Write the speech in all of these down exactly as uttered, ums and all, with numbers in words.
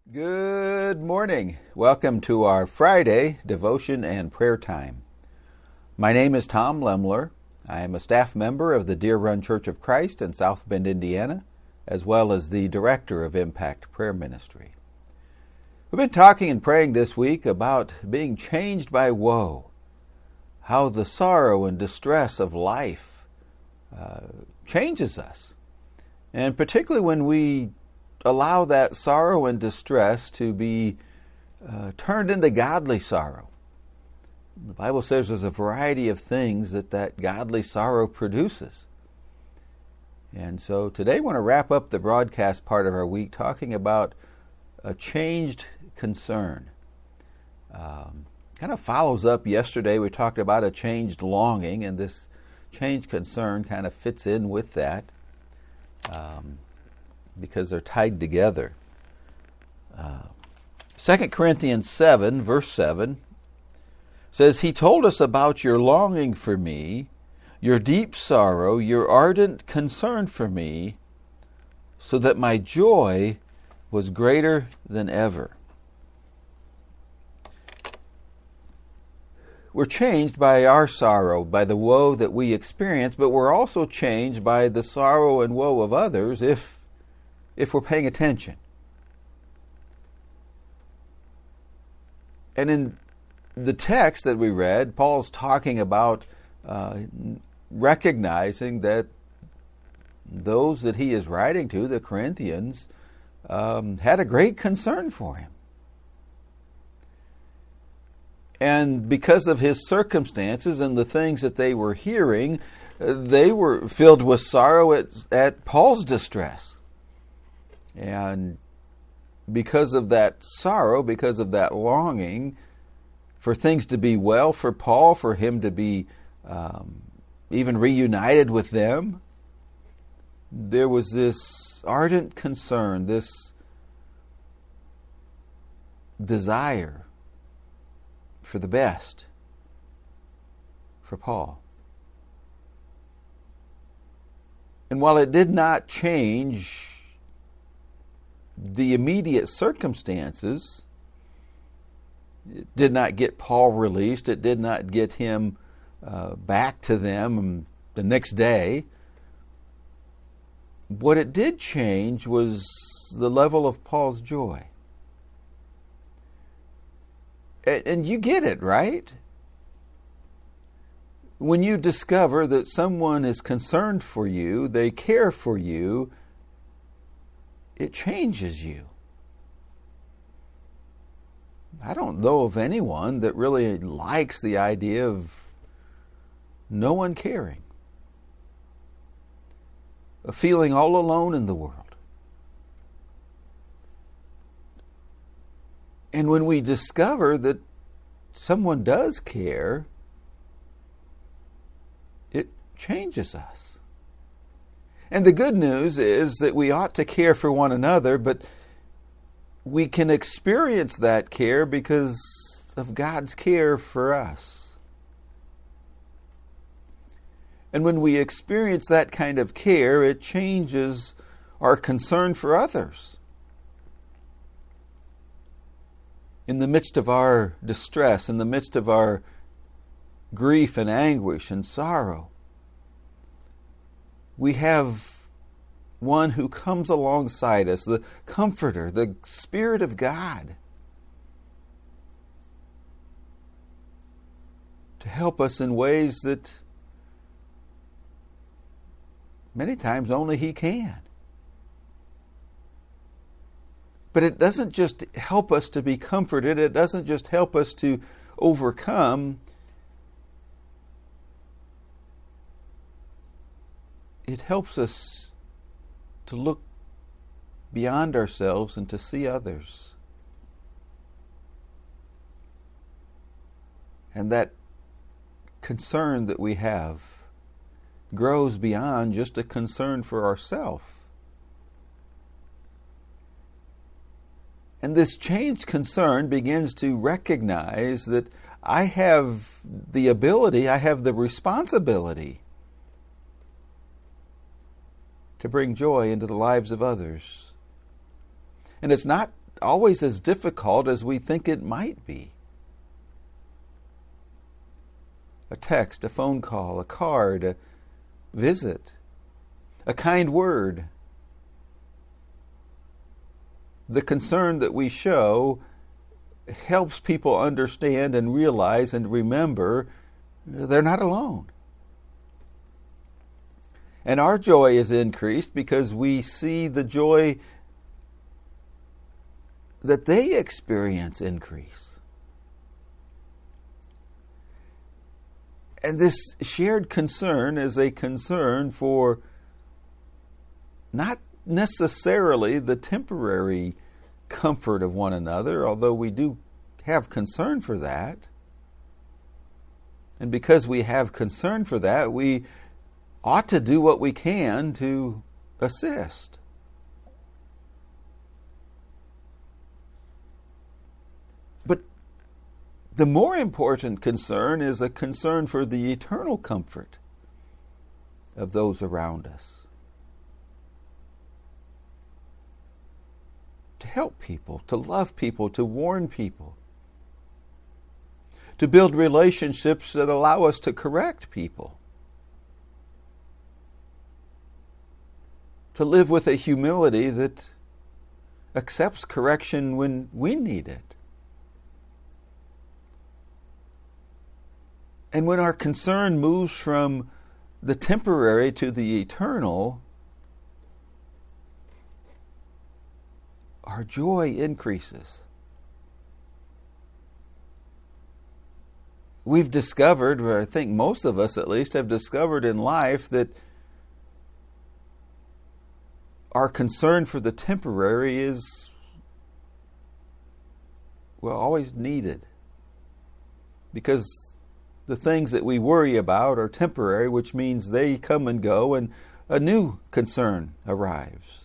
Good morning. Welcome to our Friday devotion and prayer time. My name is Tom Lemler. I am a staff member of the Deer Run Church of Christ in South Bend, Indiana, as well as the director of Impact Prayer Ministry. We've been talking and praying this week about being changed by woe, how the sorrow and distress of life uh, changes us, and particularly when we allow that sorrow and distress to be uh, turned into godly sorrow. The Bible says there's a variety of things that that godly sorrow produces. And so today I want to wrap up the broadcast part of our week talking about a changed concern. Um, kind of follows up yesterday. We talked about a changed longing, and this changed concern kind of fits in with that. Um, because they're tied together. Uh, Second Corinthians seven, verse seven, says, He told us about your longing for me, your deep sorrow, your ardent concern for me, so that my joy was greater than ever. We're changed by our sorrow, by the woe that we experience, but we're also changed by the sorrow and woe of others if if we're paying attention. And in the text that we read, Paul's talking about uh, recognizing that those that he is writing to, the Corinthians, um, had a great concern for him. And because of his circumstances and the things that they were hearing, they were filled with sorrow at, at Paul's distress. And because of that sorrow, because of that longing for things to be well for Paul, for him to be um, even reunited with them, there was this ardent concern, this desire for the best for Paul. And while it did not change the immediate circumstances, it did not get Paul released, it did not get him uh, back to them the next day. What it did change was the level of Paul's joy. And you get it, right? When you discover that someone is concerned for you, they care for you, it changes you. I don't know of anyone that really likes the idea of no one caring, of feeling all alone in the world. And when we discover that someone does care, it changes us. And the good news is that we ought to care for one another, but we can experience that care because of God's care for us. And when we experience that kind of care, it changes our concern for others. In the midst of our distress, in the midst of our grief and anguish and sorrow, we have one who comes alongside us, the Comforter, the Spirit of God, to help us in ways that many times only He can. But it doesn't just help us to be comforted, it doesn't just help us to overcome. It helps us to look beyond ourselves and to see others. And that concern that we have grows beyond just a concern for ourselves. And this changed concern begins to recognize that I have the ability, I have the responsibility to bring joy into the lives of others. And it's not always as difficult as we think it might be. A text, a phone call, a card, a visit, a kind word. The concern that we show helps people understand and realize and remember they're not alone. And our joy is increased because we see the joy that they experience increase. And this shared concern is a concern for not necessarily the temporary comfort of one another, although we do have concern for that. And because we have concern for that, we ought to do what we can to assist. But the more important concern is a concern for the eternal comfort of those around us. To help people, to love people, to warn people. To build relationships that allow us to correct people. To live with a humility that accepts correction when we need it. And when our concern moves from the temporary to the eternal, our joy increases. We've discovered, or I think most of us at least have discovered in life, that our concern for the temporary is, well, always needed. Because the things that we worry about are temporary, which means they come and go and a new concern arrives.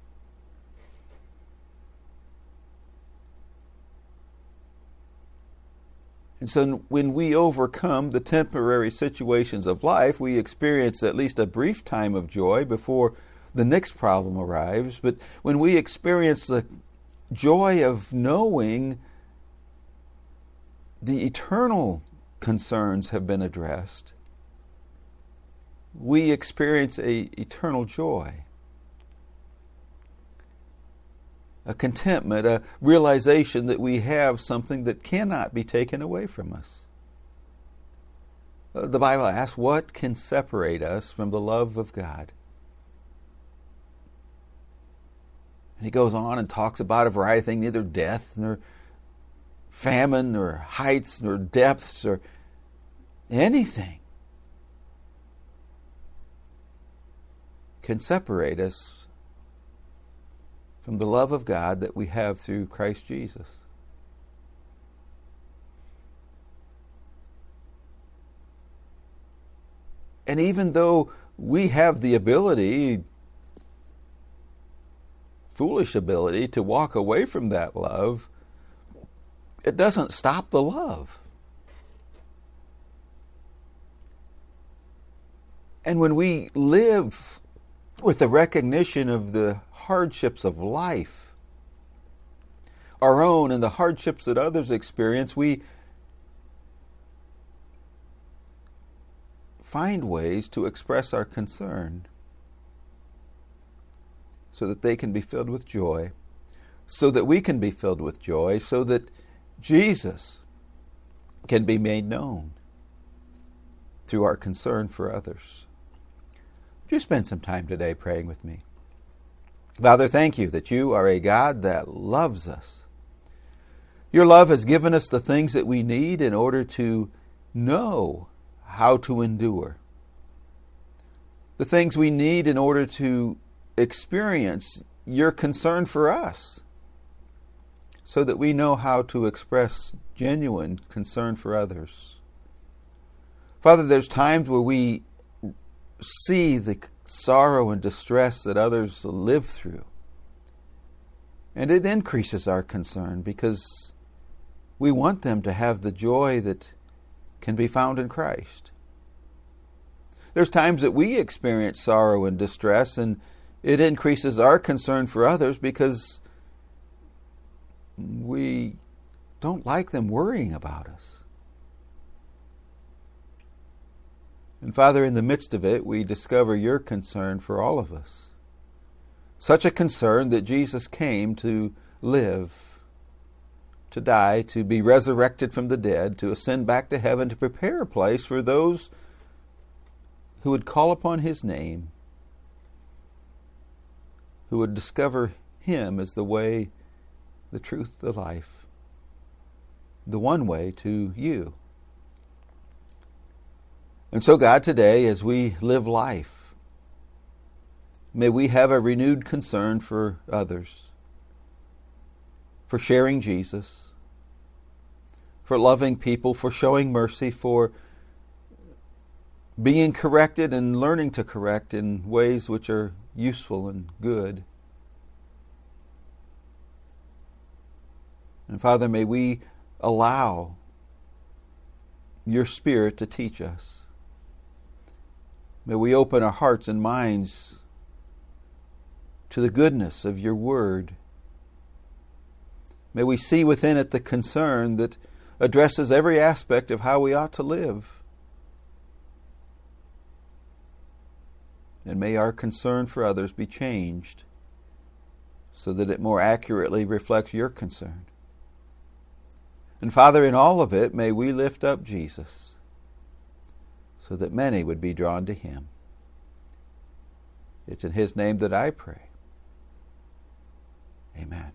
And so when we overcome the temporary situations of life, we experience at least a brief time of joy before the next problem arrives. But when we experience the joy of knowing the eternal concerns have been addressed, we experience a eternal joy. A contentment, a realization that we have something that cannot be taken away from us. The Bible asks, what can separate us from the love of God? And he goes on and talks about a variety of things, neither death, nor famine, nor heights, nor depths, or anything can separate us from the love of God that we have through Christ Jesus. And even though we have the ability, foolish ability, to walk away from that love, it doesn't stop the love. And when we live with the recognition of the hardships of life, our own and the hardships that others experience, we find ways to express our concern so that they can be filled with joy, so that we can be filled with joy, so that Jesus can be made known through our concern for others. Would you spend some time today praying with me? Father, thank you that you are a God that loves us. Your love has given us the things that we need in order to know how to endure. The things we need in order to experience your concern for us, so that we know how to express genuine concern for others. Father, there's times where we see the sorrow and distress that others live through. And it increases our concern because we want them to have the joy that can be found in Christ. There's times that we experience sorrow and distress, and it increases our concern for others because we don't like them worrying about us. And Father, in the midst of it, we discover your concern for all of us. Such a concern that Jesus came to live, to die, to be resurrected from the dead, to ascend back to heaven, to prepare a place for those who would call upon his name, who would discover him as the way, the truth, the life, the one way to you. And so, God, today, as we live life, may we have a renewed concern for others, for sharing Jesus, for loving people, for showing mercy, for being corrected and learning to correct in ways which are useful and good. And Father, may we allow your Spirit to teach us. May we open our hearts and minds to the goodness of your word. May we see within it the concern that addresses every aspect of how we ought to live. And may our concern for others be changed so that it more accurately reflects your concern. And Father, in all of it, may we lift up Jesus so that many would be drawn to him. It's in his name that I pray. Amen.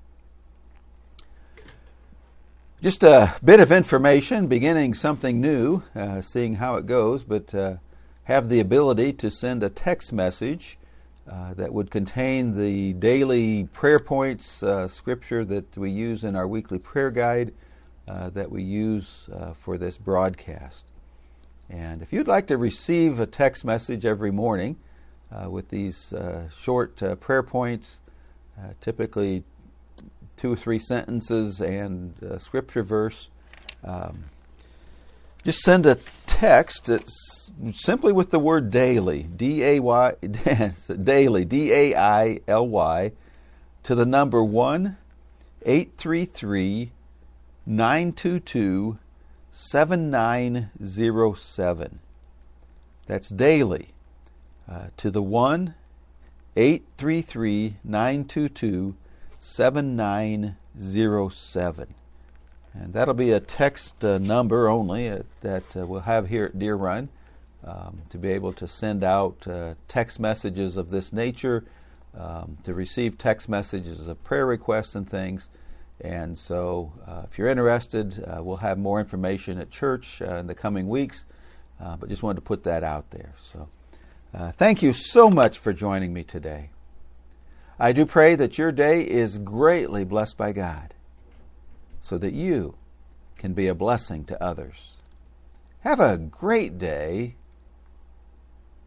Just a bit of information, beginning something new, uh, seeing how it goes, but uh, have the ability to send a text message uh, that would contain the daily prayer points, uh, scripture that we use in our weekly prayer guide uh, that we use uh, for this broadcast. And if you'd like to receive a text message every morning uh, with these uh, short uh, prayer points, uh, typically two or three sentences and a scripture verse, um, just send a text that's simply with the word daily, D A Y, daily, D A I L Y, to the number one eight three three nine two two seven nine zero seven. That's daily uh, to the one eight three three nine two two seven nine zero seven. And that'll be a text uh, number only uh, that uh, we'll have here at Deer Run um, to be able to send out uh, text messages of this nature, um, to receive text messages of prayer requests and things. And so uh, if you're interested, uh, we'll have more information at church uh, in the coming weeks, uh, but just wanted to put that out there. So uh, thank you so much for joining me today. I do pray that your day is greatly blessed by God so that you can be a blessing to others. Have a great day,